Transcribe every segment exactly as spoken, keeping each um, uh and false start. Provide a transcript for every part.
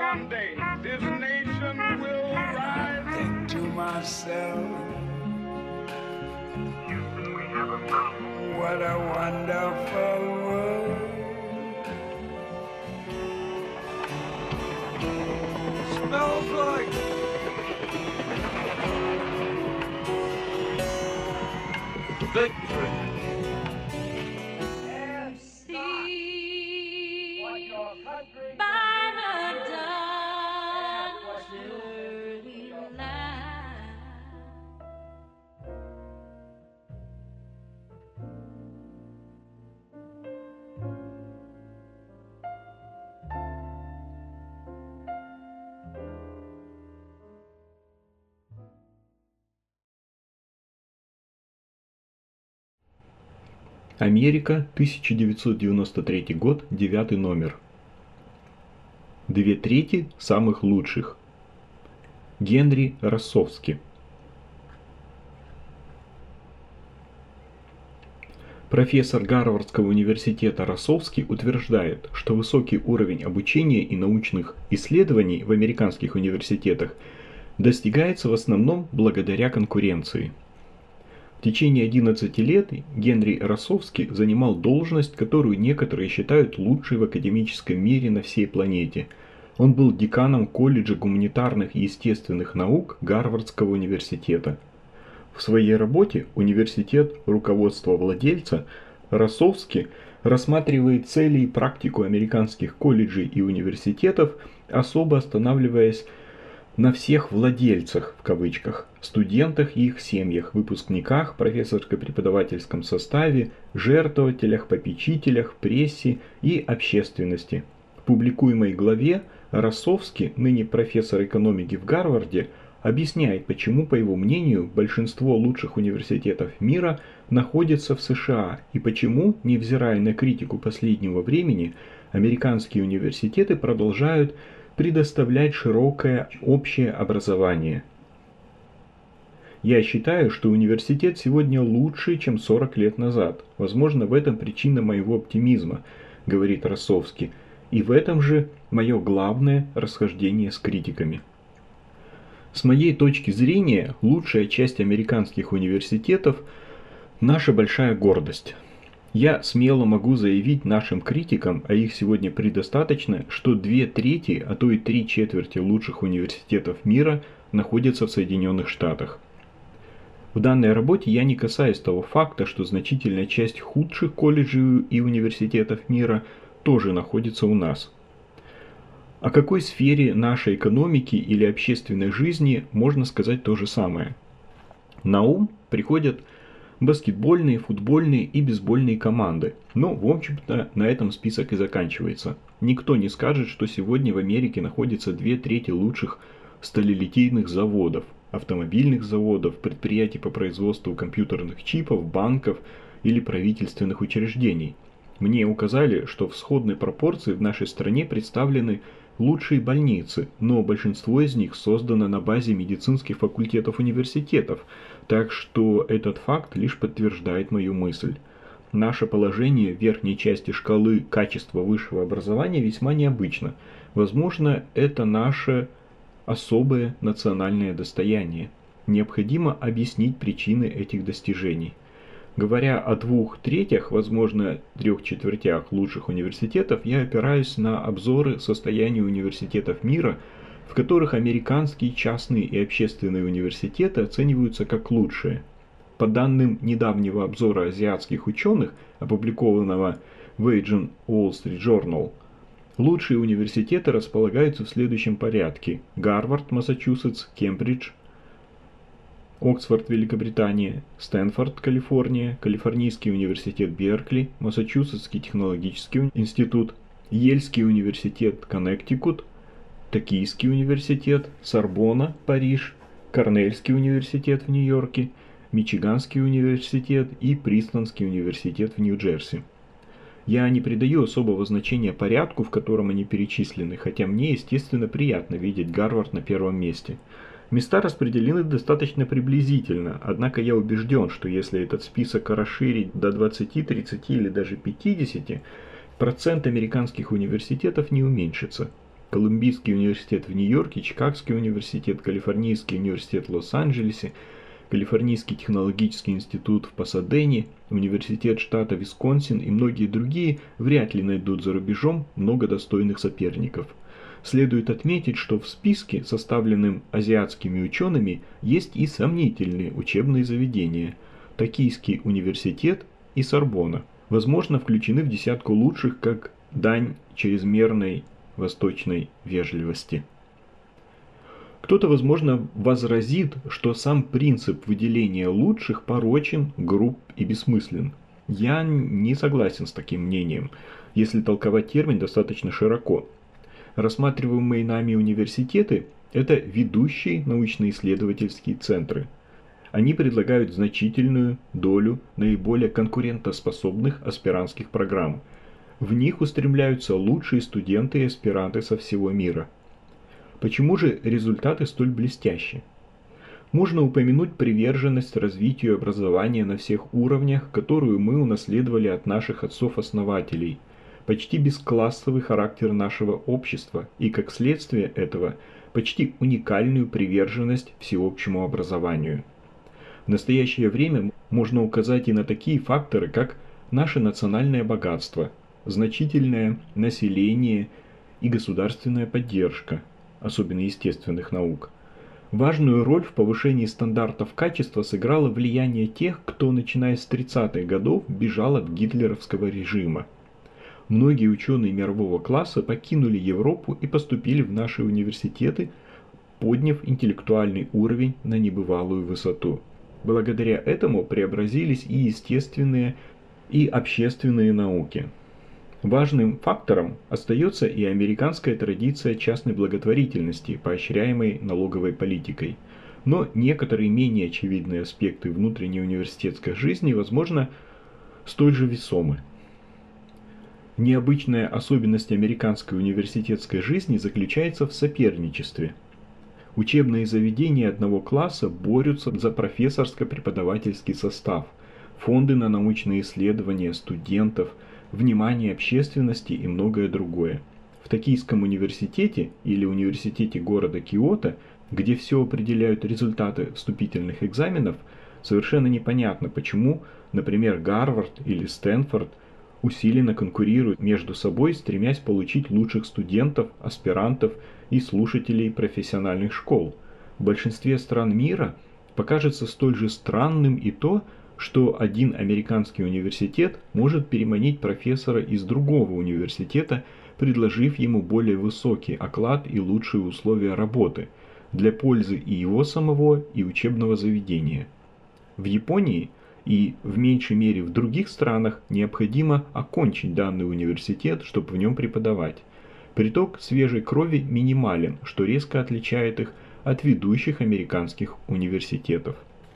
one day this nation will rise. Think to myself, what a wonderful world. Smells like victory. Америка, тысяча девятьсот девяносто третий год, девятый номер. Две трети самых лучших. Генри Россовски. Профессор Гарвардского университета Россовски утверждает, что высокий уровень обучения и научных исследований в американских университетах достигается в основном благодаря конкуренции. В течение одиннадцати лет Генри Россовски занимал должность, которую некоторые считают лучшей в академическом мире на всей планете. Он был деканом колледжа гуманитарных и естественных наук Гарвардского университета. В своей работе «Университет. Руководство владельца» Россовски рассматривает цели и практику американских колледжей и университетов, особо останавливаясь на всех «владельцах» в кавычках, студентах и их семьях, выпускниках, профессорско-преподавательском составе, жертвователях, попечителях, прессе и общественности. В публикуемой главе Россовски, ныне профессор экономики в Гарварде, объясняет, почему, по его мнению, большинство лучших университетов мира находятся в США и почему, невзирая на критику последнего времени, американские университеты продолжают предоставлять широкое общее образование. Я считаю, что университет сегодня лучше, чем сорок лет назад. Возможно, в этом причина моего оптимизма, говорит Россовски, и в этом же мое главное расхождение с критиками. С моей точки зрения, лучшая часть американских университетов – наша большая гордость. Я смело могу заявить нашим критикам, а их сегодня предостаточно, что две трети, а то и три четверти лучших университетов мира находятся в Соединенных Штатах. В данной работе я не касаюсь того факта, что значительная часть худших колледжей и университетов мира тоже находится у нас. О какой сфере нашей экономики или общественной жизни можно сказать то же самое? На ум приходят баскетбольные, футбольные и бейсбольные команды. Но, в общем-то, на этом список и заканчивается. Никто не скажет, что сегодня в Америке находится две трети лучших сталелитейных заводов, автомобильных заводов, предприятий по производству компьютерных чипов, банков или правительственных учреждений. Мне указали, что в сходной пропорции в нашей стране представлены лучшие больницы, но большинство из них создано на базе медицинских факультетов университетов, так что этот факт лишь подтверждает мою мысль. Наше положение в верхней части шкалы качества высшего образования весьма необычно. Возможно, это наше особое национальное достояние. Необходимо объяснить причины этих достижений. Говоря о двух третях, возможно, трех четвертях лучших университетов, я опираюсь на обзоры состояния университетов мира, в которых американские частные и общественные университеты оцениваются как лучшие. По данным недавнего обзора азиатских ученых, опубликованного в Asian Wall Street Journal, лучшие университеты располагаются в следующем порядке: Гарвард, Массачусетс, Кембридж, Оксфорд, Великобритания, Стэнфорд, Калифорния, Калифорнийский университет Беркли, Массачусетский технологический институт, Йельский университет Коннектикут, Токийский университет, Сорбонна, Париж, Корнельский университет в Нью-Йорке, Мичиганский университет и Принстонский университет в Нью-Джерси. Я не придаю особого значения порядку, в котором они перечислены, хотя мне, естественно, приятно видеть Гарвард на первом месте. Места распределены достаточно приблизительно, однако я убежден, что если этот список расширить до двадцати, тридцати или даже пятидесяти, процент американских университетов не уменьшится. Колумбийский университет в Нью-Йорке, Чикагский университет, Калифорнийский университет в Лос-Анджелесе, Калифорнийский технологический институт в Пасадене, Университет штата Висконсин и многие другие вряд ли найдут за рубежом много достойных соперников. Следует отметить, что в списке, составленном азиатскими учеными, есть и сомнительные учебные заведения. Токийский университет и Сорбонна, возможно, включены в десятку лучших как дань чрезмерной восточной вежливости. Кто-то, возможно, возразит, что сам принцип выделения лучших порочен, груб и бессмыслен. Я не согласен с таким мнением, если толковать термин достаточно широко. Рассматриваемые нами университеты – это ведущие научно-исследовательские центры. Они предлагают значительную долю наиболее конкурентоспособных аспирантских программ. В них устремляются лучшие студенты и аспиранты со всего мира. Почему же результаты столь блестящие? Можно упомянуть приверженность развитию образования на всех уровнях, которую мы унаследовали от наших отцов-основателей, почти бесклассовый характер нашего общества и, как следствие этого, почти уникальную приверженность всеобщему образованию. В настоящее время можно указать и на такие факторы, как наше национальное богатство, значительное население и государственная поддержка, особенно естественных наук. Важную роль в повышении стандартов качества сыграло влияние тех, кто, начиная с тридцатых годов, бежал от гитлеровского режима. Многие ученые мирового класса покинули Европу и поступили в наши университеты, подняв интеллектуальный уровень на небывалую высоту. Благодаря этому преобразились и естественные, и общественные науки. Важным фактором остается и американская традиция частной благотворительности, поощряемой налоговой политикой. Но некоторые менее очевидные аспекты внутренней университетской жизни, возможно, столь же весомы. Необычная особенность американской университетской жизни заключается в соперничестве. Учебные заведения одного класса борются за профессорско-преподавательский состав, фонды на научные исследования студентов, внимание общественности и многое другое. В Токийском университете или университете города Киото, где все определяют результаты вступительных экзаменов, совершенно непонятно, почему, например, Гарвард или Стэнфорд усиленно конкурируют между собой, стремясь получить лучших студентов, аспирантов и слушателей профессиональных школ. В большинстве стран мира покажется столь же странным и то, что один американский университет может переманить профессора из другого университета, предложив ему более высокий оклад и лучшие условия работы для пользы и его самого, и учебного заведения. В Японии и в меньшей мере в других странах необходимо окончить данный университет, чтобы в нем преподавать. Приток свежей крови минимален, что резко отличает их от ведущих американских университетов.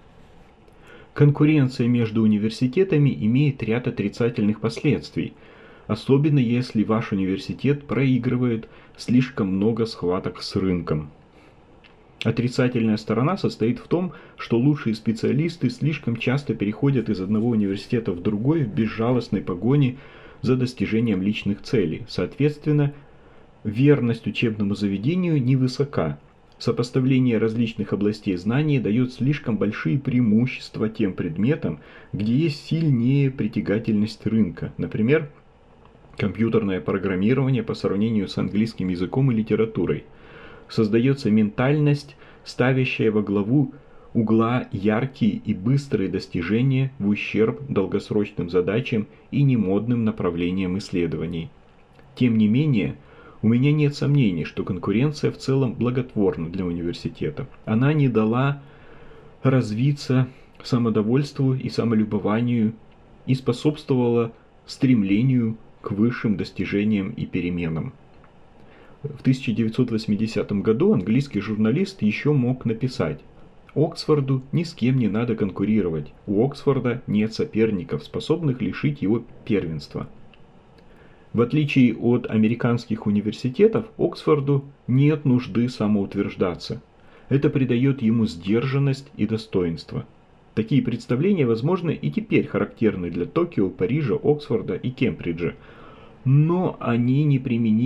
Конкуренция между университетами имеет ряд отрицательных последствий, особенно если ваш университет проигрывает слишком много схваток с рынком. Отрицательная сторона состоит в том, что лучшие специалисты слишком часто переходят из одного университета в другой в безжалостной погоне за достижением личных целей. Соответственно, верность учебному заведению невысока. Сопоставление различных областей знаний дает слишком большие преимущества тем предметам, где есть сильнее притягательность рынка. Например, компьютерное программирование по сравнению с английским языком и литературой. Создается ментальность, ставящая во главу угла яркие и быстрые достижения в ущерб долгосрочным задачам и немодным направлениям исследований. Тем не менее, у меня нет сомнений, что конкуренция в целом благотворна для университета. Она не дала развиться самодовольству и самолюбованию и способствовала стремлению к высшим достижениям и переменам. В тысяча девятьсот восьмидесятом году английский журналист еще мог написать: «Оксфорду ни с кем не надо конкурировать, у Оксфорда нет соперников, способных лишить его первенства». В отличие от американских университетов, Оксфорду нет нужды самоутверждаться. Это придает ему сдержанность и достоинство. Такие представления, возможно, и теперь характерны для Токио, Парижа, Оксфорда и Кембриджа, но они неприменимы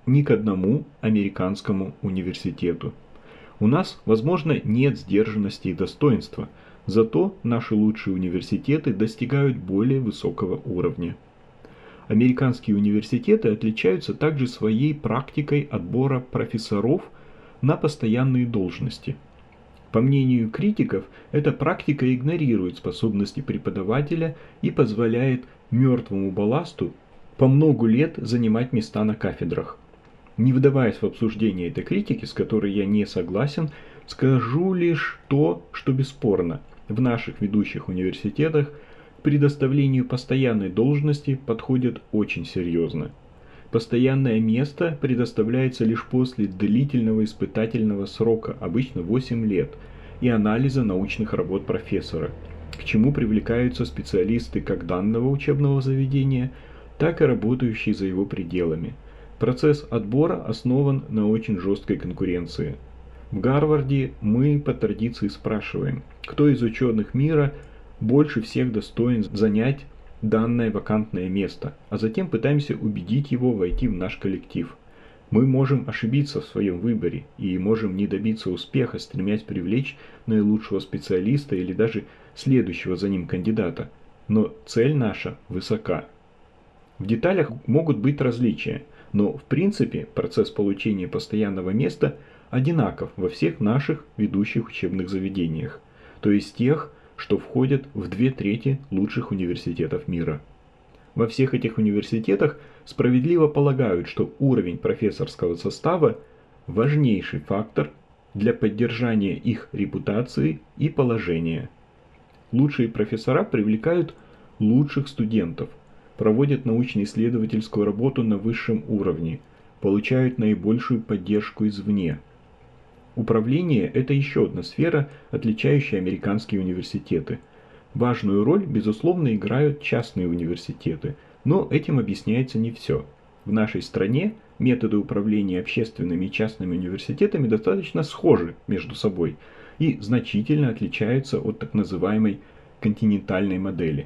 ни к одному американскому университету. У нас, возможно, нет сдержанности и достоинства, зато наши лучшие университеты достигают более высокого уровня. Американские университеты отличаются также своей практикой отбора профессоров на постоянные должности. По мнению критиков, эта практика игнорирует способности преподавателя и позволяет мертвому балласту по многу лет занимать места на кафедрах. Не вдаваясь в обсуждение этой критики, с которой я не согласен, скажу лишь то, что бесспорно. В наших ведущих университетах к предоставлению постоянной должности подходят очень серьезно. Постоянное место предоставляется лишь после длительного испытательного срока, обычно восемь лет, и анализа научных работ профессора, к чему привлекаются специалисты как данного учебного заведения, так и работающие за его пределами. Процесс отбора основан на очень жесткой конкуренции. В Гарварде мы по традиции спрашиваем, кто из ученых мира больше всех достоин занять данное вакантное место, а затем пытаемся убедить его войти в наш коллектив. Мы можем ошибиться в своем выборе и можем не добиться успеха, стремясь привлечь наилучшего специалиста или даже следующего за ним кандидата, но цель наша высока. В деталях могут быть различия, но в принципе процесс получения постоянного места одинаков во всех наших ведущих учебных заведениях, то есть тех, что входят в две трети лучших университетов мира. Во всех этих университетах справедливо полагают, что уровень профессорского состава – важнейший фактор для поддержания их репутации и положения. Лучшие профессора привлекают лучших студентов, проводят научно-исследовательскую работу на высшем уровне, получают наибольшую поддержку извне. Управление – это еще одна сфера, отличающая американские университеты. Важную роль, безусловно, играют частные университеты, но этим объясняется не все. В нашей стране методы управления общественными и частными университетами достаточно схожи между собой и значительно отличаются от так называемой континентальной модели.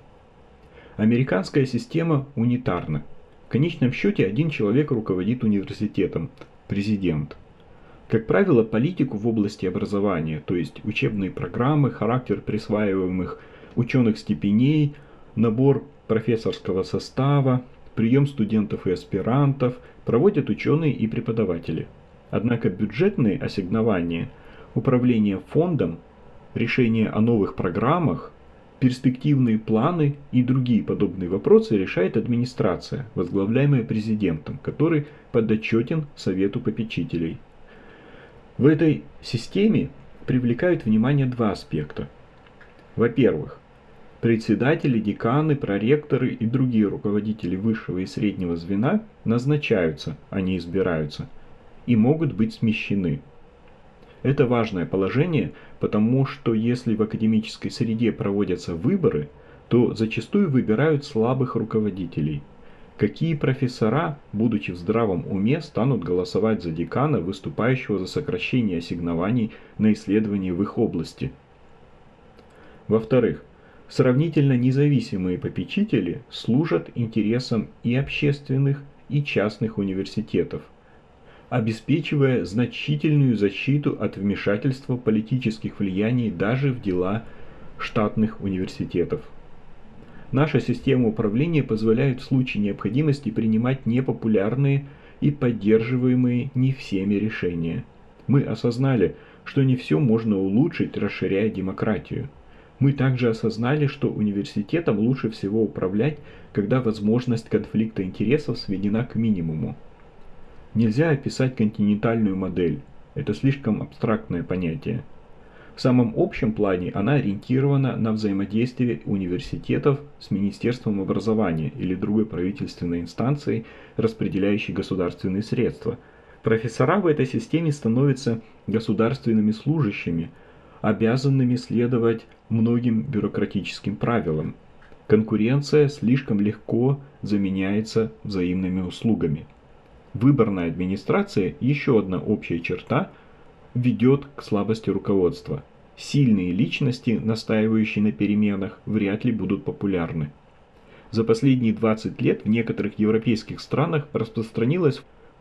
Американская система унитарна. В конечном счете один человек руководит университетом – президент. Как правило, политику в области образования, то есть учебные программы, характер присваиваемых ученых степеней, набор профессорского состава, прием студентов и аспирантов, проводят ученые и преподаватели. Однако бюджетные ассигнования, управление фондом, решение о новых программах, перспективные планы и другие подобные вопросы решает администрация, возглавляемая президентом, который подотчетен Совету попечителей. В этой системе привлекают внимание два аспекта. Во-первых, председатели, деканы, проректоры и другие руководители высшего и среднего звена назначаются, а не избираются, и могут быть смещены. Это важное положение, потому что если в академической среде проводятся выборы, то зачастую выбирают слабых руководителей. Какие профессора, будучи в здравом уме, станут голосовать за декана, выступающего за сокращение ассигнований на исследования в их области? Во-вторых, сравнительно независимые попечители служат интересам и общественных, и частных университетов, обеспечивая значительную защиту от вмешательства политических влияний даже в дела штатных университетов. Наша система управления позволяет в случае необходимости принимать непопулярные и поддерживаемые не всеми решения. Мы осознали, что не все можно улучшить, расширяя демократию. Мы также осознали, что университетом лучше всего управлять, когда возможность конфликта интересов сведена к минимуму. Нельзя описать континентальную модель, это слишком абстрактное понятие. В самом общем плане она ориентирована на взаимодействие университетов с Министерством образования или другой правительственной инстанцией, распределяющей государственные средства. Профессора в этой системе становятся государственными служащими, обязанными следовать многим бюрократическим правилам. Конкуренция слишком легко заменяется взаимными услугами. Выборная администрация, еще одна общая черта, ведет к слабости руководства. Сильные личности, настаивающие на переменах, вряд ли будут популярны. За последние двадцать лет в некоторых европейских странах распространилась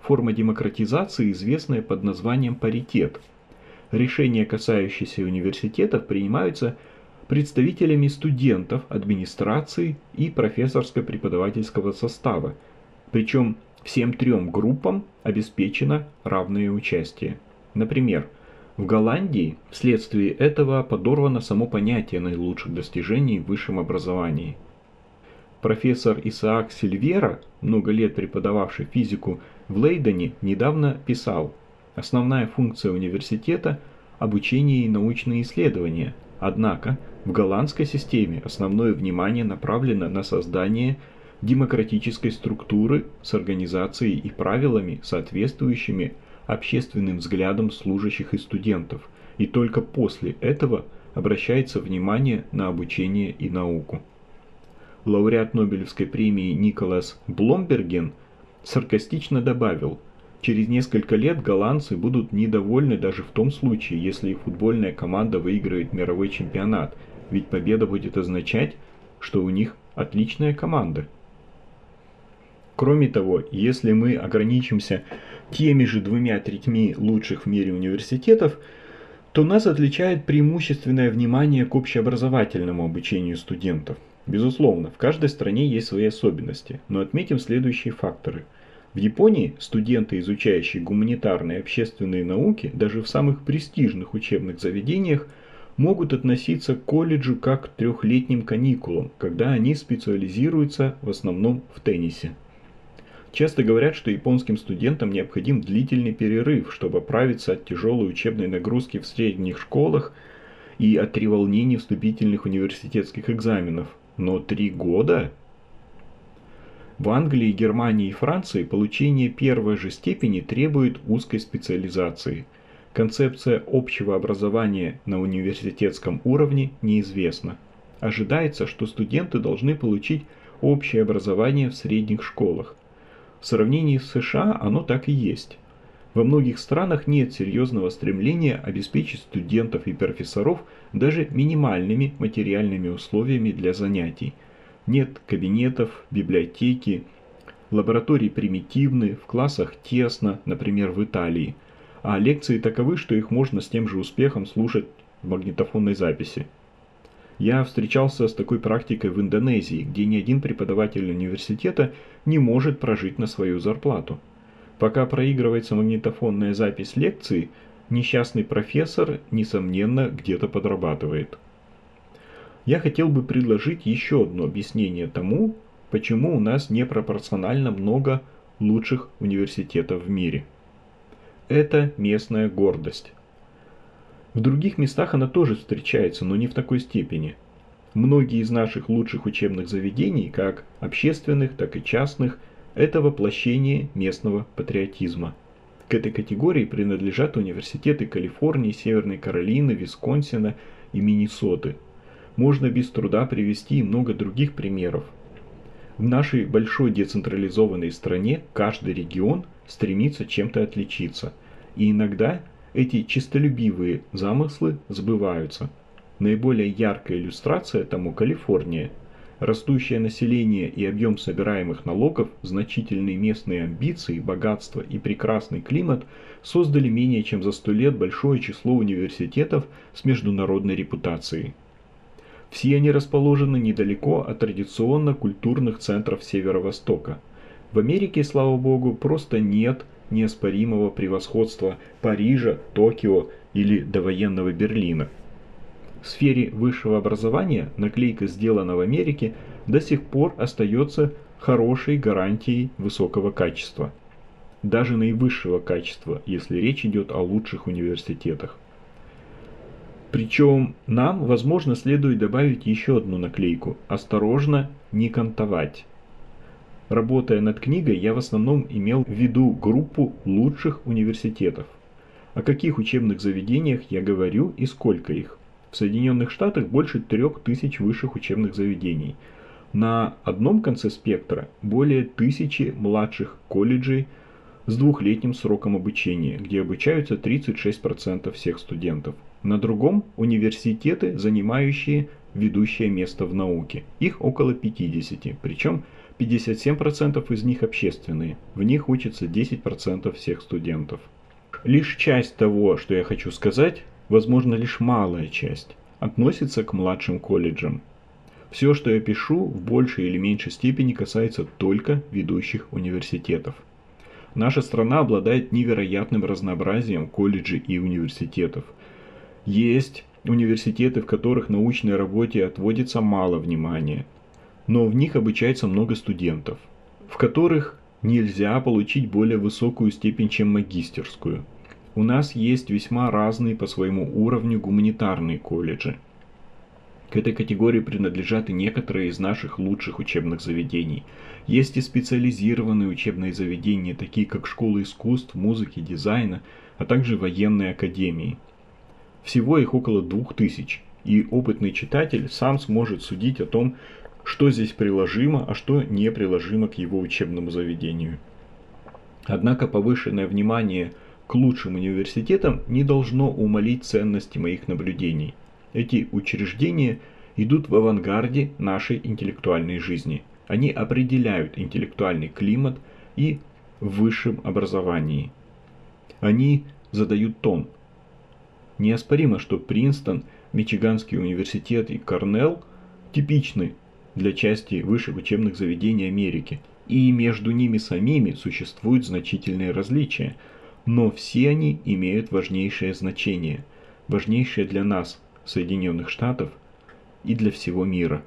форма демократизации, известная под названием паритет. Решения, касающиеся университетов, принимаются представителями студентов, администрации и профессорско-преподавательского состава. Причем всем трем группам обеспечено равное участие. Например, в Голландии вследствие этого подорвано само понятие наилучших достижений в высшем образовании. Профессор Исаак Сильвера, много лет преподававший физику в Лейдене, недавно писал: «Основная функция университета – обучение и научные исследования. Однако в голландской системе основное внимание направлено на создание демократической структуры с организацией и правилами, соответствующими общественным взглядам служащих и студентов, и только после этого обращается внимание на обучение и науку». Лауреат Нобелевской премии Николас Бломберген саркастично добавил: «Через несколько лет голландцы будут недовольны даже в том случае, если их футбольная команда выиграет мировой чемпионат, ведь победа будет означать, что у них отличная команда». Кроме того, если мы ограничимся теми же двумя-третьми лучших в мире университетов, то нас отличает преимущественное внимание к общеобразовательному обучению студентов. Безусловно, в каждой стране есть свои особенности, но отметим следующие факторы. В Японии студенты, изучающие гуманитарные и общественные науки, даже в самых престижных учебных заведениях, могут относиться к колледжу как к трехлетним каникулам, когда они специализируются в основном в теннисе. Часто говорят, что японским студентам необходим длительный перерыв, чтобы оправиться от тяжелой учебной нагрузки в средних школах и от треволнений вступительных университетских экзаменов. Но три года? В Англии, Германии и Франции получение первой же степени требует узкой специализации. Концепция общего образования на университетском уровне неизвестна. Ожидается, что студенты должны получить общее образование в средних школах. В сравнении с США оно так и есть. Во многих странах нет серьезного стремления обеспечить студентов и профессоров даже минимальными материальными условиями для занятий. Нет кабинетов, библиотеки, лаборатории примитивны, в классах тесно, например, в Италии. А лекции таковы, что их можно с тем же успехом слушать в магнитофонной записи. Я встречался с такой практикой в Индонезии, где ни один преподаватель университета не может прожить на свою зарплату. Пока проигрывается магнитофонная запись лекции, несчастный профессор, несомненно, где-то подрабатывает. Я хотел бы предложить еще одно объяснение тому, почему у нас непропорционально много лучших университетов в мире. Это местная гордость. В других местах она тоже встречается, но не в такой степени. Многие из наших лучших учебных заведений, как общественных, так и частных, это воплощение местного патриотизма. К этой категории принадлежат университеты Калифорнии, Северной Каролины, Висконсина и Миннесоты. Можно без труда привести много других примеров. В нашей большой децентрализованной стране каждый регион стремится чем-то отличиться, и иногда эти честолюбивые замыслы сбываются. Наиболее яркая иллюстрация тому Калифорния. Растущее население и объем собираемых налогов, значительные местные амбиции, богатство и прекрасный климат создали менее чем за сто лет большое число университетов с международной репутацией. Все они расположены недалеко от традиционно-культурных центров Северо-Востока. В Америке, слава богу, просто нет неоспоримого превосходства Парижа, Токио или довоенного Берлина. В сфере высшего образования наклейка «Сделано в Америке» до сих пор остается хорошей гарантией высокого качества. Даже наивысшего качества, если речь идет о лучших университетах. Причем нам, возможно, следует добавить еще одну наклейку «Осторожно, не кантовать». Работая над книгой, я в основном имел в виду группу лучших университетов. О каких учебных заведениях я говорю и сколько их? В Соединенных Штатах больше трех тысяч высших учебных заведений. На одном конце спектра более тысячи младших колледжей с двухлетним сроком обучения, где обучаются тридцать шесть процентов всех студентов. На другом университеты, занимающие ведущее место в науке. Их около пятидесяти, причем пятьдесят семь процентов из них общественные. В них учатся десять процентов всех студентов. Лишь часть того, что я хочу сказать, возможно, лишь малая часть, относится к младшим колледжам. Все, что я пишу, в большей или меньшей степени касается только ведущих университетов. Наша страна обладает невероятным разнообразием колледжей и университетов. Есть университеты, в которых научной работе отводится мало внимания, но в них обучается много студентов, в которых нельзя получить более высокую степень, чем магистерскую. У нас есть весьма разные по своему уровню гуманитарные колледжи. К этой категории принадлежат и некоторые из наших лучших учебных заведений. Есть и специализированные учебные заведения, такие как школы искусств, музыки, дизайна, а также военные академии. Всего их около двух тысяч, и опытный читатель сам сможет судить о том, что здесь приложимо, а что не приложимо к его учебному заведению. Однако повышенное внимание к лучшим университетам не должно умалить ценности моих наблюдений. Эти учреждения идут в авангарде нашей интеллектуальной жизни. Они определяют интеллектуальный климат и в высшем образовании. Они задают тон. Неоспоримо, что Принстон, Мичиганский университет и Корнелл типичны для части высших учебных заведений Америки, и между ними самими существуют значительные различия, но все они имеют важнейшее значение, важнейшее для нас, Соединенных Штатов, и для всего мира.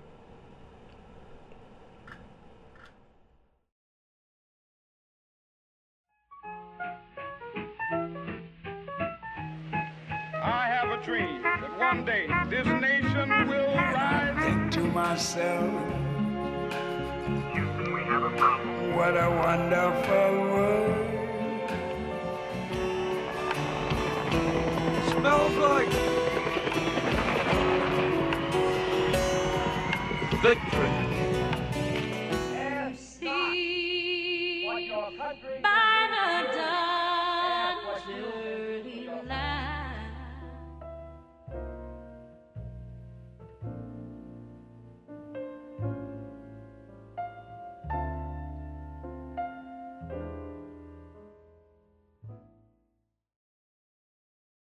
I have a dream that one day this nation will rise. Think to myself, what a wonderful world. Smells like victory. See by the dawn.